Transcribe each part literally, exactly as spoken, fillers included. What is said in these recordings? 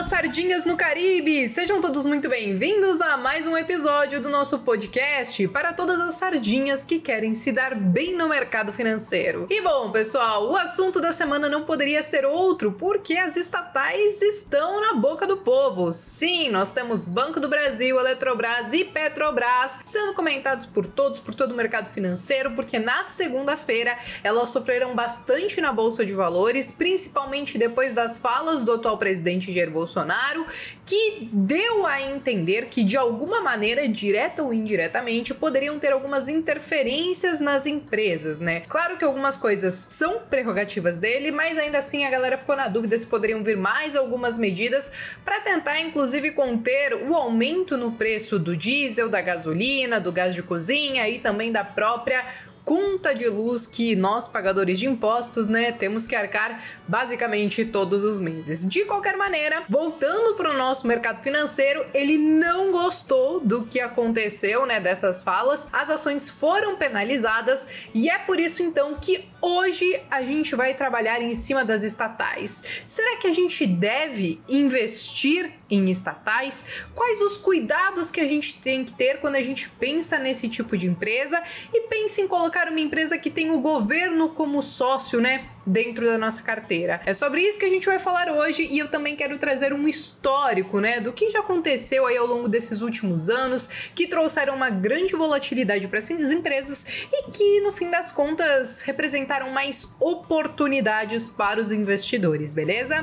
sardinhas no Caribe! Sejam todos muito bem-vindos a mais um episódio do nosso podcast para todas as sardinhas que querem se dar bem no mercado financeiro. E bom, pessoal, o assunto da semana não poderia ser outro, porque as estatais estão na boca do povo. Sim, nós temos Banco do Brasil, Eletrobras e Petrobras sendo comentados por todos, por todo o mercado financeiro, porque na segunda-feira elas sofreram bastante na Bolsa de Valores, principalmente depois das falas do atual presidente Jair Bolsonaro, que deu a entender que de alguma maneira, direta ou indiretamente, poderiam ter algumas interferências nas empresas, né? Claro que algumas coisas são prerrogativas dele, mas ainda assim a galera ficou na dúvida se poderiam vir mais algumas medidas para tentar, inclusive, conter o aumento no preço do diesel, da gasolina, do gás de cozinha e também da própria conta de luz que nós, pagadores de impostos, né, temos que arcar basicamente todos os meses. De qualquer maneira, voltando para o nosso mercado financeiro, ele não gostou do que aconteceu, né, dessas falas. As ações foram penalizadas e é por isso então que hoje a gente vai trabalhar em cima das estatais. Será que a gente deve investir em estatais? Quais os cuidados que a gente tem que ter quando a gente pensa nesse tipo de empresa e pensa em colocar uma empresa que tem o governo como sócio, né, dentro da nossa carteira? É sobre isso que a gente vai falar hoje e eu também quero trazer um histórico, né, do que já aconteceu aí ao longo desses últimos anos, que trouxeram uma grande volatilidade para essas empresas e que, no fim das contas, representaram mais oportunidades para os investidores, beleza?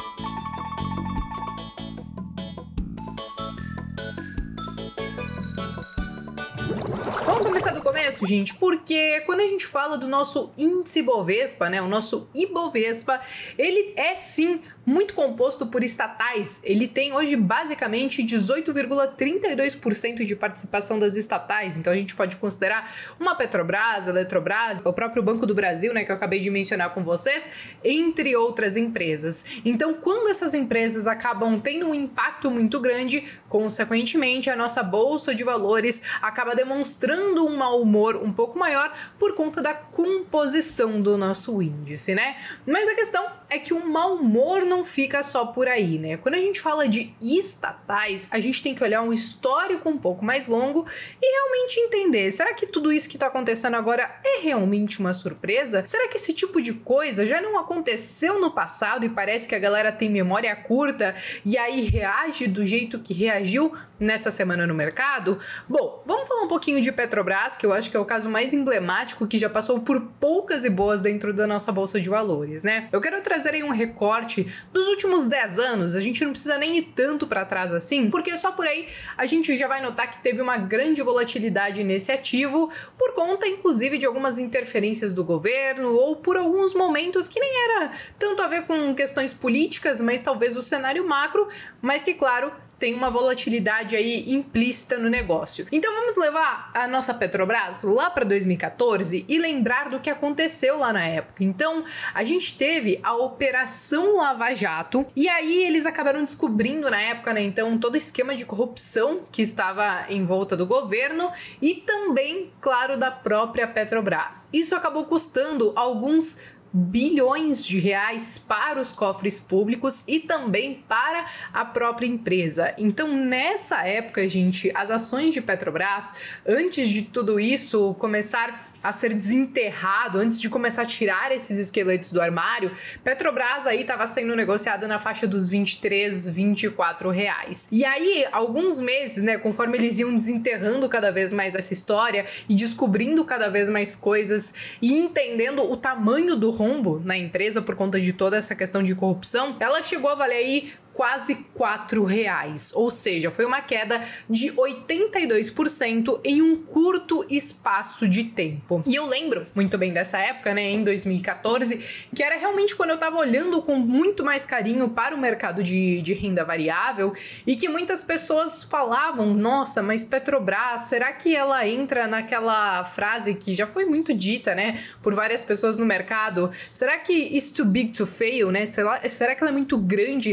Vamos começar do começo, gente, porque quando a gente fala do nosso índice Bovespa, né, o nosso Ibovespa, ele é sim muito composto por estatais. Ele tem hoje basicamente dezoito vírgula trinta e dois por cento de participação das estatais, então a gente pode considerar uma Petrobras, Eletrobras, o próprio Banco do Brasil, né, que eu acabei de mencionar com vocês, entre outras empresas. Então, quando essas empresas acabam tendo um impacto muito grande, consequentemente a nossa Bolsa de Valores acaba demonstrando um mau humor um pouco maior por conta da composição do nosso índice, né? Mas a questão é que o mau humor não fica só por aí, né? Quando a gente fala de estatais, a gente tem que olhar um histórico um pouco mais longo e realmente entender, será que tudo isso que tá acontecendo agora é realmente uma surpresa? Será que esse tipo de coisa já não aconteceu no passado e parece que a galera tem memória curta e aí reage do jeito que reagiu nessa semana no mercado? Bom, vamos falar um pouquinho de Petrobras, que eu acho que é o caso mais emblemático que já passou por poucas e boas dentro da nossa Bolsa de Valores, né? Eu quero trazer aí um recorte dos últimos dez anos, a gente não precisa nem ir tanto para trás assim, porque só por aí a gente já vai notar que teve uma grande volatilidade nesse ativo, por conta inclusive de algumas interferências do governo ou por alguns momentos que nem era tanto a ver com questões políticas, mas talvez o cenário macro, mas que claro, tem uma volatilidade aí implícita no negócio. Então vamos levar a nossa Petrobras lá para dois mil e quatorze e lembrar do que aconteceu lá na época. Então a gente teve a Operação Lava Jato e aí eles acabaram descobrindo na época, né, então todo o esquema de corrupção que estava em volta do governo e também, claro, da própria Petrobras. Isso acabou custando alguns bilhões de reais para os cofres públicos e também para a própria empresa. Então, nessa época, gente, as ações de Petrobras, antes de tudo isso começar a ser desenterrado, antes de começar a tirar esses esqueletos do armário, Petrobras aí estava sendo negociada na faixa dos vinte e três, vinte e quatro reais. E aí, alguns meses, né, conforme eles iam desenterrando cada vez mais essa história e descobrindo cada vez mais coisas e entendendo o tamanho do rombo na empresa por conta de toda essa questão de corrupção, ela chegou a valer aí quase quatro reais, ou seja, foi uma queda de oitenta e dois por cento em um curto espaço de tempo. E eu lembro muito bem dessa época, né, em dois mil e quatorze, que era realmente quando eu tava olhando com muito mais carinho para o mercado de, de renda variável e que muitas pessoas falavam, nossa, mas Petrobras, será que ela entra naquela frase que já foi muito dita, né, por várias pessoas no mercado? Será que it's too big to fail, né? Será, será que ela é muito grande ao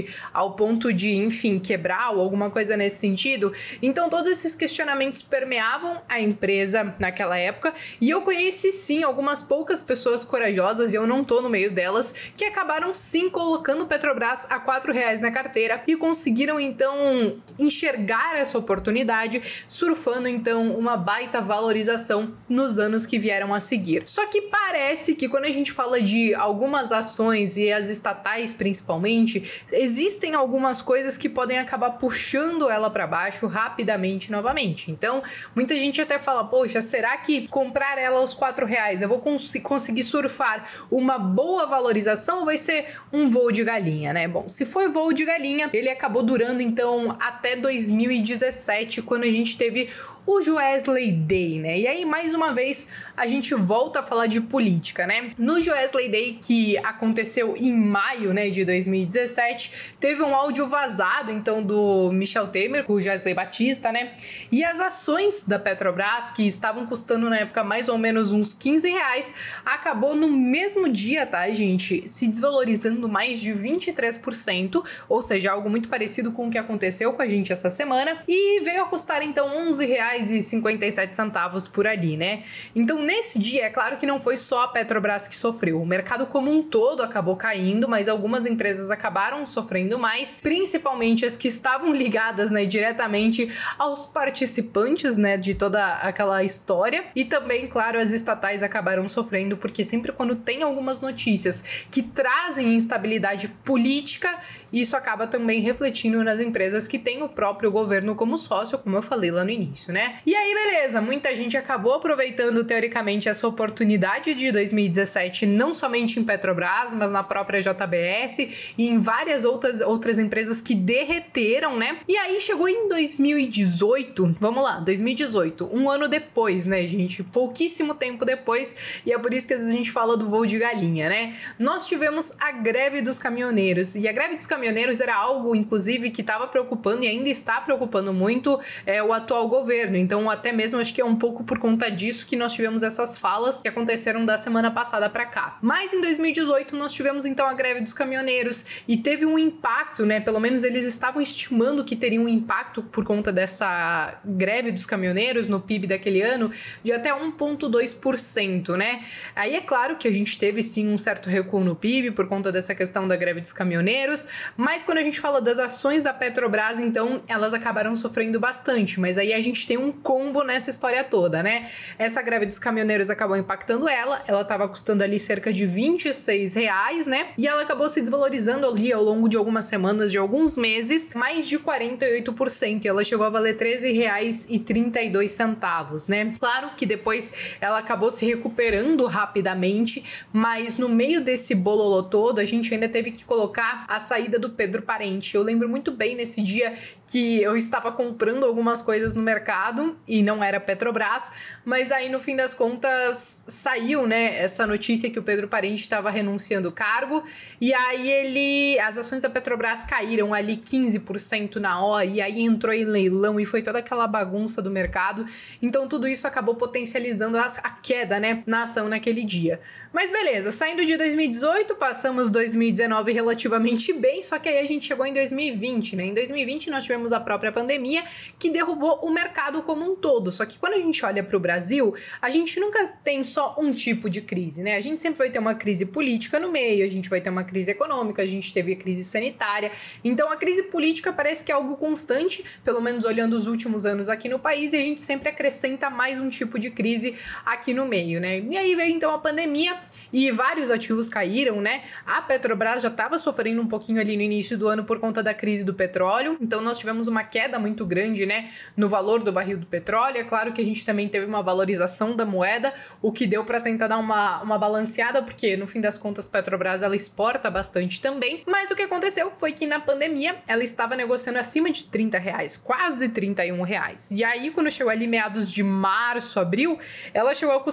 ao ponto de, enfim, quebrar ou alguma coisa nesse sentido. Então todos esses questionamentos permeavam a empresa naquela época e eu conheci sim algumas poucas pessoas corajosas, e eu não tô no meio delas, que acabaram sim colocando Petrobras a quatro reais na carteira e conseguiram então enxergar essa oportunidade, surfando então uma baita valorização nos anos que vieram a seguir. Só que parece que quando a gente fala de algumas ações e as estatais principalmente, existem algumas coisas que podem acabar puxando ela para baixo rapidamente novamente. Então, muita gente até fala, poxa, será que comprar ela aos quatro reais eu vou cons- conseguir surfar uma boa valorização ou vai ser um voo de galinha, né? Bom, se foi voo de galinha, ele acabou durando então até dois mil e dezessete, quando a gente teve o Joesley Day, né? E aí, mais uma vez, a gente volta a falar de política, né? No Joesley Day, que aconteceu em maio, né, de dois mil e dezessete, teve um áudio vazado, então, do Michel Temer com o Joesley Batista, né? E as ações da Petrobras, que estavam custando na época mais ou menos uns quinze reais, acabou no mesmo dia, tá, gente? Se desvalorizando mais de vinte e três por cento, ou seja, algo muito parecido com o que aconteceu com a gente essa semana, e veio a custar, então, onze reais e cinquenta e sete centavos por ali, né? Então, nesse dia, é claro que não foi só a Petrobras que sofreu. O mercado como um todo acabou caindo, mas algumas empresas acabaram sofrendo mais, principalmente as que estavam ligadas, né, diretamente aos participantes, né, de toda aquela história. E também, claro, as estatais acabaram sofrendo, porque sempre quando tem algumas notícias que trazem instabilidade política, isso acaba também refletindo nas empresas que têm o próprio governo como sócio, como eu falei lá no início, né? E aí, beleza, muita gente acabou aproveitando, teoricamente, essa oportunidade de dois mil e dezessete, não somente em Petrobras, mas na própria J B S e em várias outras, outras empresas que derreteram, né? E aí, chegou em dois mil e dezoito, vamos lá, dois mil e dezoito, um ano depois, né, gente? Pouquíssimo tempo depois, e é por isso que às vezes a gente fala do voo de galinha, né? Nós tivemos a greve dos caminhoneiros, e a greve dos caminhoneiros era algo, inclusive, que estava preocupando e ainda está preocupando muito é, o atual governo. Então, até mesmo acho que é um pouco por conta disso que nós tivemos essas falas que aconteceram da semana passada para cá. Mas em dois mil e dezoito nós tivemos então a greve dos caminhoneiros e teve um impacto, né? Pelo menos eles estavam estimando que teria um impacto por conta dessa greve dos caminhoneiros no P I B daquele ano de até um vírgula dois por cento, né? Aí é claro que a gente teve sim um certo recuo no P I B por conta dessa questão da greve dos caminhoneiros, mas quando a gente fala das ações da Petrobras, então elas acabaram sofrendo bastante, mas aí a gente tem um combo nessa história toda, né? Essa greve dos caminhoneiros acabou impactando ela, ela estava custando ali cerca de vinte e seis reais, né? E ela acabou se desvalorizando ali ao longo de algumas semanas, de alguns meses, mais de quarenta e oito por cento, e ela chegou a valer treze reais e trinta e dois centavos, né? Claro que depois ela acabou se recuperando rapidamente, mas no meio desse bololô todo, a gente ainda teve que colocar a saída do Pedro Parente. Eu lembro muito bem nesse dia que eu estava comprando algumas coisas no mercado e não era Petrobras, mas aí no fim das contas saiu, né, essa notícia que o Pedro Parente estava renunciando o cargo, e aí ele, as ações da Petrobras caíram ali quinze por cento na hora, e aí entrou em leilão e foi toda aquela bagunça do mercado. Então tudo isso acabou potencializando a, a queda, né, na ação naquele dia. Mas beleza, saindo de dois mil e dezoito, passamos dois mil e dezenove relativamente bem, só que aí a gente chegou em dois mil e vinte, né? Em dois mil e vinte nós tivemos a própria pandemia que derrubou o mercado como um todo. Só que quando a gente olha para o Brasil, a gente nunca tem só um tipo de crise, né? A gente sempre vai ter uma crise política no meio, a gente vai ter uma crise econômica, a gente teve a crise sanitária. Então a crise política parece que é algo constante, pelo menos olhando os últimos anos aqui no país, e a gente sempre acrescenta mais um tipo de crise aqui no meio, né? E aí veio então a pandemia e vários ativos caíram, né? A Petrobras já estava sofrendo um pouquinho ali no início do ano por conta da crise do petróleo, então nós tivemos uma queda muito grande, né, no valor do barril do petróleo. É claro que a gente também teve uma valorização da moeda, o que deu para tentar dar uma, uma balanceada, porque no fim das contas Petrobras ela exporta bastante também, mas o que aconteceu foi que na pandemia ela estava negociando acima de trinta reais, quase trinta e um reais, e aí quando chegou ali meados de março, abril, ela chegou a custar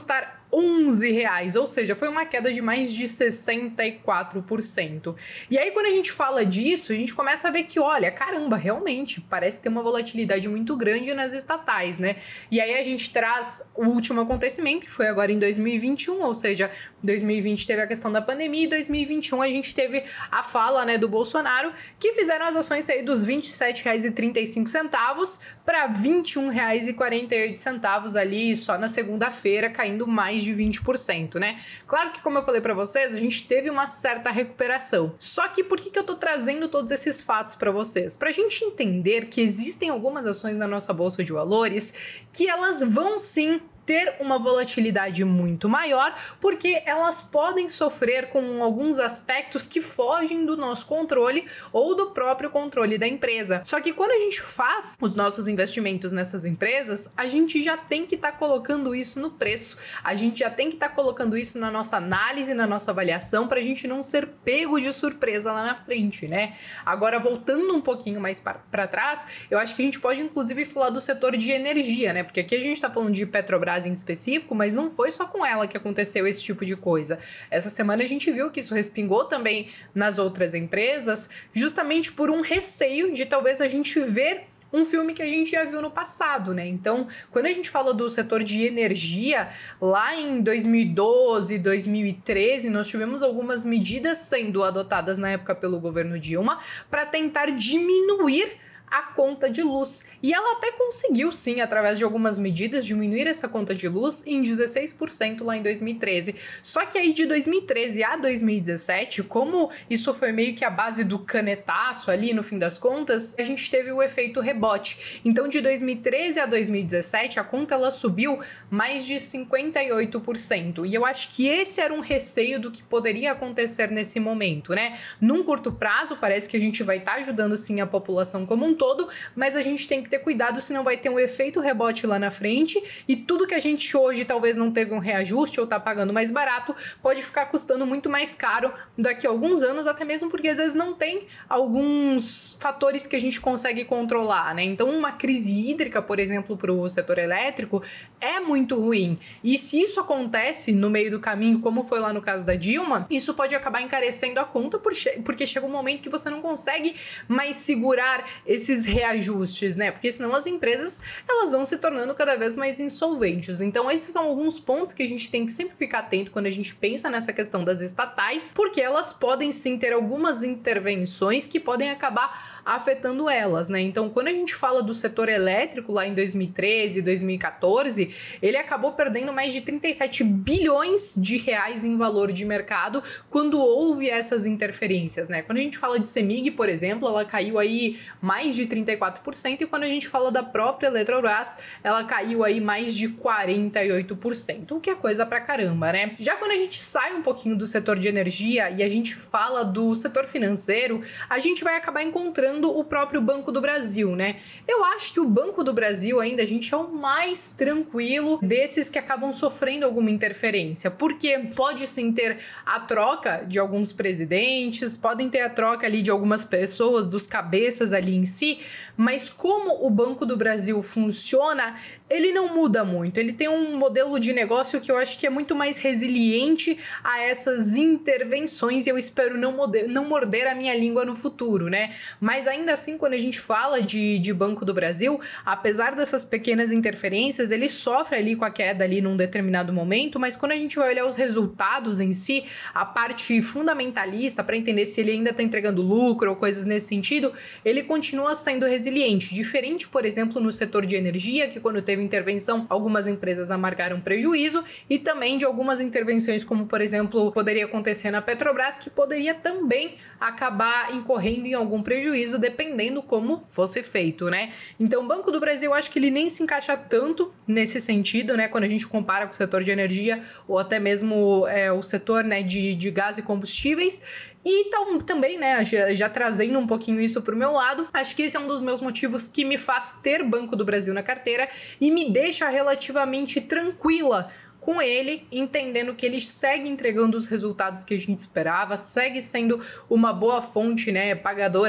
onze reais, ou seja, foi uma queda de mais de sessenta e quatro por cento. E aí, quando a gente fala disso, a gente começa a ver que, olha, caramba, realmente, parece ter uma volatilidade muito grande nas estatais, né? E aí a gente traz o último acontecimento, que foi agora em dois mil e vinte e um, ou seja, dois mil e vinte teve a questão da pandemia e dois mil e vinte e um a gente teve a fala, né, do Bolsonaro, que fizeram as ações sair dos vinte e sete reais e trinta e cinco centavos para vinte e um reais e quarenta e oito centavos ali só na segunda-feira, caindo mais de vinte por cento, né? Claro que, como eu falei para vocês, a gente teve uma certa recuperação. Só que por que, que eu tô trazendo todos esses fatos para vocês? Pra gente entender que existem algumas ações na nossa bolsa de valores que elas vão sim ter uma volatilidade muito maior, porque elas podem sofrer com alguns aspectos que fogem do nosso controle ou do próprio controle da empresa. Só que quando a gente faz os nossos investimentos nessas empresas, a gente já tem que estar tá colocando isso no preço, a gente já tem que estar tá colocando isso na nossa análise, na nossa avaliação, para a gente não ser pego de surpresa lá na frente, né? Agora, voltando um pouquinho mais para trás, eu acho que a gente pode inclusive falar do setor de energia, né? Porque aqui a gente está falando de Petrobras em específico, mas não foi só com ela que aconteceu esse tipo de coisa. Essa semana a gente viu que isso respingou também nas outras empresas, justamente por um receio de talvez a gente ver um filme que a gente já viu no passado, né? Então, quando a gente fala do setor de energia, lá em dois mil e doze, dois mil e treze, nós tivemos algumas medidas sendo adotadas na época pelo governo Dilma para tentar diminuir a conta de luz. E ela até conseguiu, sim, através de algumas medidas, diminuir essa conta de luz em dezesseis por cento lá em dois mil e treze. Só que aí de dois mil e treze a dois mil e dezessete, como isso foi meio que a base do canetaço ali, no fim das contas, a gente teve o efeito rebote. Então, de dois mil e treze a dois mil e dezessete, a conta ela subiu mais de cinquenta e oito por cento. E eu acho que esse era um receio do que poderia acontecer nesse momento, né? Num curto prazo, parece que a gente vai estar tá ajudando, sim, a população como um todo, mas a gente tem que ter cuidado, senão vai ter um efeito rebote lá na frente e tudo que a gente hoje talvez não teve um reajuste ou tá pagando mais barato, pode ficar custando muito mais caro daqui a alguns anos, até mesmo porque às vezes não tem alguns fatores que a gente consegue controlar, né? Então uma crise hídrica, por exemplo, para o setor elétrico é muito ruim. E se isso acontece no meio do caminho, como foi lá no caso da Dilma, isso pode acabar encarecendo a conta, porque chega um momento que você não consegue mais segurar esse esses reajustes, né? Porque senão as empresas, elas vão se tornando cada vez mais insolventes. Então, esses são alguns pontos que a gente tem que sempre ficar atento quando a gente pensa nessa questão das estatais, porque elas podem sim ter algumas intervenções que podem acabar afetando elas, né? Então, quando a gente fala do setor elétrico lá em dois mil e treze, dois mil e quatorze, ele acabou perdendo mais de trinta e sete bilhões de reais em valor de mercado quando houve essas interferências, né? Quando a gente fala de Cemig, por exemplo, ela caiu aí mais de trinta e quatro por cento, e quando a gente fala da própria Eletrobras, ela caiu aí mais de quarenta e oito por cento, o que é coisa pra caramba, né? Já quando a gente sai um pouquinho do setor de energia e a gente fala do setor financeiro, a gente vai acabar encontrando o próprio Banco do Brasil, né? Eu acho que o Banco do Brasil ainda, a gente, é o mais tranquilo desses que acabam sofrendo alguma interferência, porque pode sim ter a troca de alguns presidentes, podem ter a troca ali de algumas pessoas, dos cabeças ali em si, mas como o Banco do Brasil funciona, ele não muda muito, ele tem um modelo de negócio que eu acho que é muito mais resiliente a essas intervenções e eu espero não morder, não morder a minha língua no futuro, né? Mas ainda assim, quando a gente fala de, de Banco do Brasil, apesar dessas pequenas interferências, ele sofre ali com a queda ali num determinado momento, mas quando a gente vai olhar os resultados em si, a parte fundamentalista para entender se ele ainda está entregando lucro ou coisas nesse sentido, ele continua sendo resiliente, diferente, por exemplo, no setor de energia, que quando teve intervenção, algumas empresas amargaram prejuízo, e também de algumas intervenções, como por exemplo, poderia acontecer na Petrobras, que poderia também acabar incorrendo em algum prejuízo, dependendo como fosse feito, né? Então, o Banco do Brasil, eu acho que ele nem se encaixa tanto nesse sentido, né? Quando a gente compara com o setor de energia, ou até mesmo é, o setor, né, de, de gás e combustíveis. E então, também, né, já, já trazendo um pouquinho isso pro meu lado, acho que esse é um dos meus motivos que me faz ter Banco do Brasil na carteira e me deixa relativamente tranquila com ele, entendendo que ele segue entregando os resultados que a gente esperava, segue sendo uma boa fonte, né, pagadora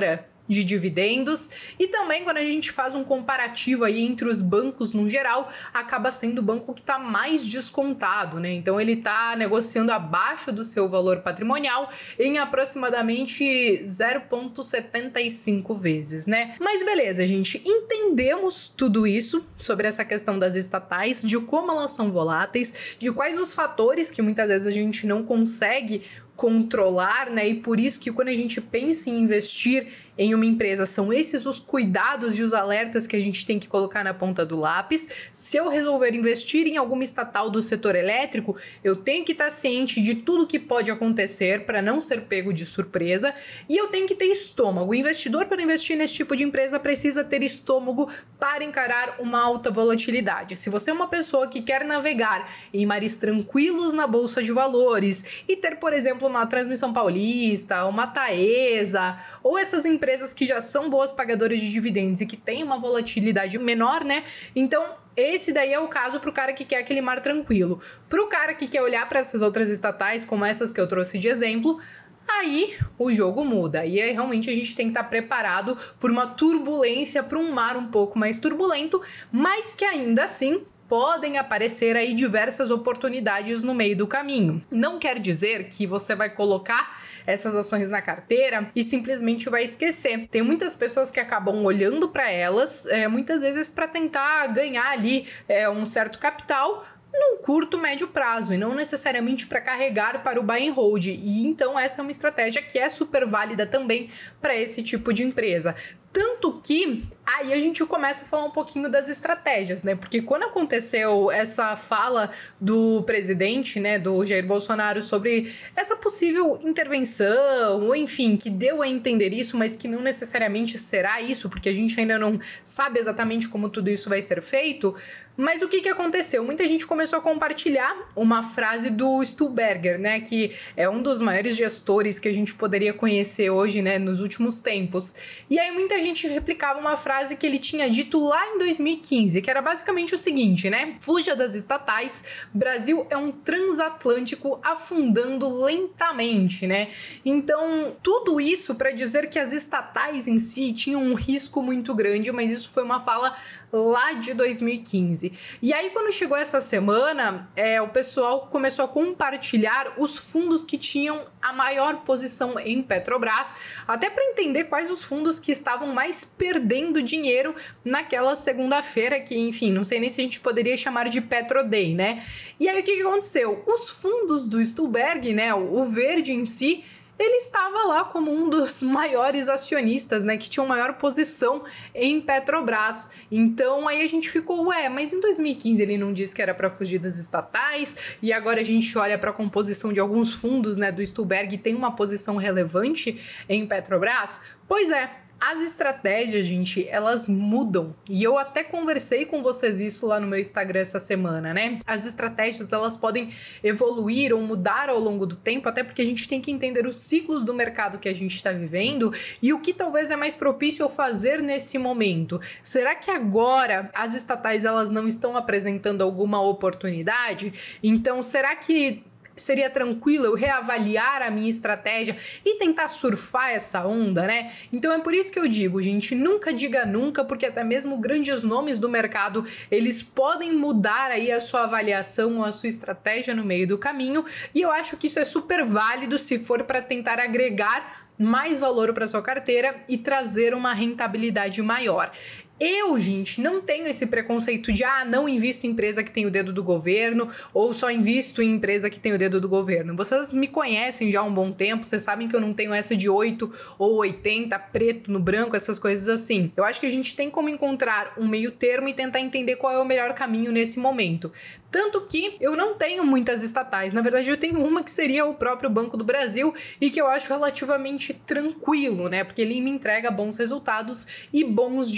de dividendos, e também quando a gente faz um comparativo aí entre os bancos no geral, acaba sendo o banco que está mais descontado, né? Então ele está negociando abaixo do seu valor patrimonial em aproximadamente zero vírgula setenta e cinco vezes, né? Mas beleza, gente, entendemos tudo isso sobre essa questão das estatais, de como elas são voláteis, de quais os fatores que muitas vezes a gente não consegue controlar, né? E por isso que quando a gente pensa em investir em uma empresa, são esses os cuidados e os alertas que a gente tem que colocar na ponta do lápis. Se eu resolver investir em alguma estatal do setor elétrico, eu tenho que estar ciente de tudo que pode acontecer para não ser pego de surpresa, e eu tenho que ter estômago. O investidor, para investir nesse tipo de empresa, precisa ter estômago para encarar uma alta volatilidade. Se você é uma pessoa que quer navegar em mares tranquilos na bolsa de valores e ter, por exemplo, uma Transmissão Paulista, uma Taesa, ou essas empresas que já são boas pagadoras de dividendos e que têm uma volatilidade menor, né? Então, esse daí é o caso para o cara que quer aquele mar tranquilo. Para o cara que quer olhar para essas outras estatais, como essas que eu trouxe de exemplo, aí o jogo muda. E aí realmente a gente tem que estar preparado por uma turbulência, para um mar um pouco mais turbulento, mas que ainda assim podem aparecer aí diversas oportunidades no meio do caminho. Não quer dizer que você vai colocar essas ações na carteira e simplesmente vai esquecer. Tem muitas pessoas que acabam olhando para elas, é, muitas vezes para tentar ganhar ali é, um certo capital num curto, médio prazo, e não necessariamente para carregar para o buy and hold. E então essa é uma estratégia que é super válida também para esse tipo de empresa. Tanto que aí a gente começa a falar um pouquinho das estratégias, né? Porque quando aconteceu essa fala do presidente, né, do Jair Bolsonaro, sobre essa possível intervenção, ou enfim, que deu a entender isso, mas que não necessariamente será isso, porque a gente ainda não sabe exatamente como tudo isso vai ser feito. Mas o que, que aconteceu? Muita gente começou a compartilhar uma frase do Stuhlberger, né, que é um dos maiores gestores que a gente poderia conhecer hoje, né, nos últimos tempos. E aí muita gente replicava uma frase que ele tinha dito lá em dois mil e quinze, que era basicamente o seguinte, né? Fuja das estatais, Brasil é um transatlântico afundando lentamente, né? Então, tudo isso para dizer que as estatais em si tinham um risco muito grande, mas isso foi uma fala lá de dois mil e quinze. E aí, quando chegou essa semana, é, o pessoal começou a compartilhar os fundos que tinham a maior posição em Petrobras, até para entender quais os fundos que estavam mais perdendo dinheiro naquela segunda-feira, que, enfim, não sei nem se a gente poderia chamar de Petro Day, né? E aí, o que, que aconteceu? Os fundos do Stuhlberg, né, o verde em si, ele estava lá como um dos maiores acionistas, né, que tinham maior posição em Petrobras. Então aí a gente ficou, ué, mas em dois mil e quinze ele não disse que era para fugir das estatais, e agora a gente olha para a composição de alguns fundos, né, do Stuhlberg, e tem uma posição relevante em Petrobras? Pois é. As estratégias, gente, elas mudam. E eu até conversei com vocês isso lá no meu Instagram essa semana, né? As estratégias, elas podem evoluir ou mudar ao longo do tempo, até porque a gente tem que entender os ciclos do mercado que a gente está vivendo e o que talvez é mais propício eu fazer nesse momento. Será que agora as estatais, elas não estão apresentando alguma oportunidade? Então, será que seria tranquilo eu reavaliar a minha estratégia e tentar surfar essa onda, né? Então é por isso que eu digo, gente, nunca diga nunca, porque até mesmo grandes nomes do mercado, eles podem mudar aí a sua avaliação ou a sua estratégia no meio do caminho, e eu acho que isso é super válido se for para tentar agregar mais valor para sua carteira e trazer uma rentabilidade maior. Eu, gente, não tenho esse preconceito de, ah, não invisto em empresa que tem o dedo do governo, ou só invisto em empresa que tem o dedo do governo. Vocês me conhecem já há um bom tempo, vocês sabem que eu não tenho essa de oito ou oitenta, preto no branco, essas coisas assim. Eu acho que a gente tem como encontrar um meio termo e tentar entender qual é o melhor caminho nesse momento. Tanto que eu não tenho muitas estatais, na verdade eu tenho uma que seria o próprio Banco do Brasil e que eu acho relativamente tranquilo, né, porque ele me entrega bons resultados e bons dividendos.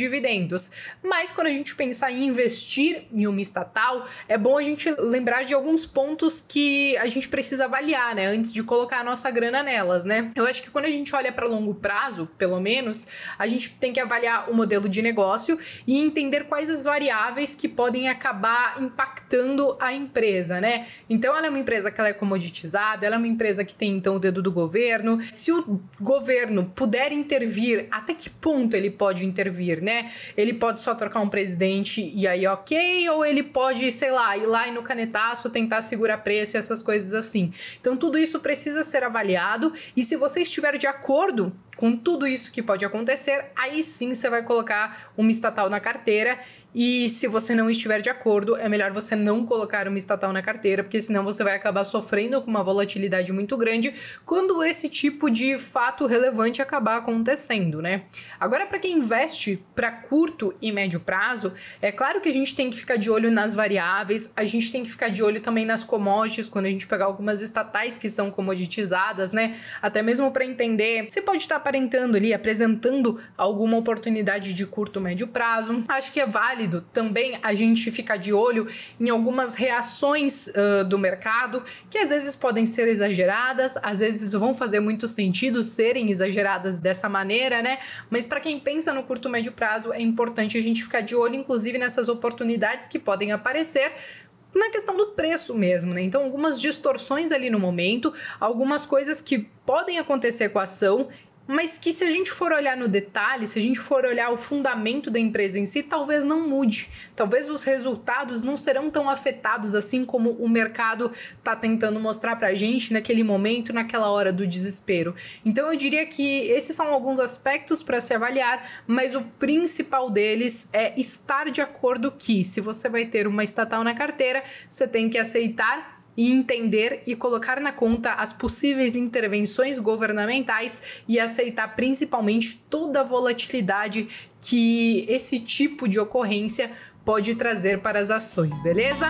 dividendos. Mas quando a gente pensar em investir em uma estatal, é bom a gente lembrar de alguns pontos que a gente precisa avaliar, né, antes de colocar a nossa grana nelas, né? Eu acho que quando a gente olha para longo prazo, pelo menos, a gente tem que avaliar o modelo de negócio e entender quais as variáveis que podem acabar impactando a empresa, né? Então, ela é uma empresa que ela é comoditizada, ela é uma empresa que tem, então, o dedo do governo. Se o governo puder intervir, até que ponto ele pode intervir, né? Ele pode só trocar um presidente e aí ok, ou ele pode, sei lá, ir lá e no canetaço tentar segurar preço e essas coisas assim. Então, tudo isso precisa ser avaliado e se você estiver de acordo com tudo isso que pode acontecer, aí sim você vai colocar uma estatal na carteira. E se você não estiver de acordo, é melhor você não colocar uma estatal na carteira, porque senão você vai acabar sofrendo com uma volatilidade muito grande quando esse tipo de fato relevante acabar acontecendo, né? Agora, para quem investe para curto e médio prazo, é claro que a gente tem que ficar de olho nas variáveis, a gente tem que ficar de olho também nas commodities, quando a gente pegar algumas estatais que são comoditizadas, né? Até mesmo para entender se pode estar aparentando ali, apresentando alguma oportunidade de curto, médio prazo. Acho que é válido também a gente ficar de olho em algumas reações uh, do mercado, que às vezes podem ser exageradas, às vezes vão fazer muito sentido serem exageradas dessa maneira, né? Mas para quem pensa no curto, médio prazo, é importante a gente ficar de olho, inclusive, nessas oportunidades que podem aparecer na questão do preço mesmo, né? Então, algumas distorções ali no momento, algumas coisas que podem acontecer com a ação, mas que se a gente for olhar no detalhe, se a gente for olhar o fundamento da empresa em si, talvez não mude. Talvez os resultados não serão tão afetados assim como o mercado está tentando mostrar pra gente naquele momento, naquela hora do desespero. Então eu diria que esses são alguns aspectos para se avaliar, mas o principal deles é estar de acordo que, se você vai ter uma estatal na carteira, você tem que aceitar e entender e colocar na conta as possíveis intervenções governamentais e aceitar principalmente toda a volatilidade que esse tipo de ocorrência pode trazer para as ações, beleza?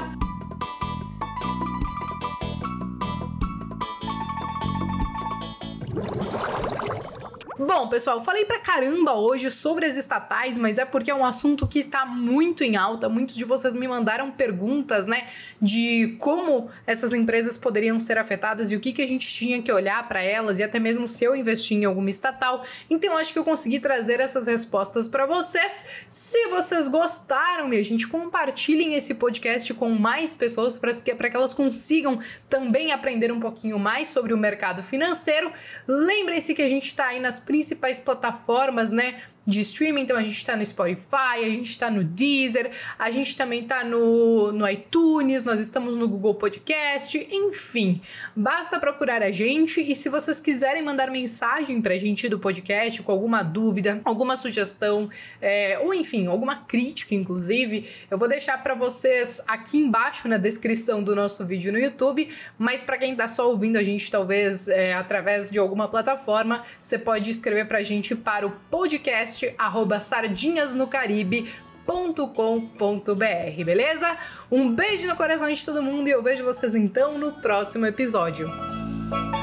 Bom, pessoal, falei pra caramba hoje sobre as estatais, mas é porque é um assunto que tá muito em alta. Muitos de vocês me mandaram perguntas, né, de como essas empresas poderiam ser afetadas e o que, que a gente tinha que olhar para elas e até mesmo se eu investir em alguma estatal. Então, eu acho que eu consegui trazer essas respostas para vocês. Se vocês gostaram, minha gente, compartilhem esse podcast com mais pessoas para que, para que elas consigam também aprender um pouquinho mais sobre o mercado financeiro. Lembrem-se que a gente tá aí nas principais plataformas, né, de streaming. Então a gente tá no Spotify, a gente tá no Deezer, a gente também tá no, no iTunes, nós estamos no Google Podcast, enfim, basta procurar a gente. E se vocês quiserem mandar mensagem pra gente do podcast com alguma dúvida, alguma sugestão, é, ou enfim, alguma crítica, inclusive, eu vou deixar pra vocês aqui embaixo na descrição do nosso vídeo no YouTube, mas pra quem tá só ouvindo a gente, talvez é, através de alguma plataforma, você pode escrever pra gente para o podcast arroba sardinhasnocaribe ponto com ponto br, beleza? Um beijo no coração de todo mundo e eu vejo vocês então no próximo episódio.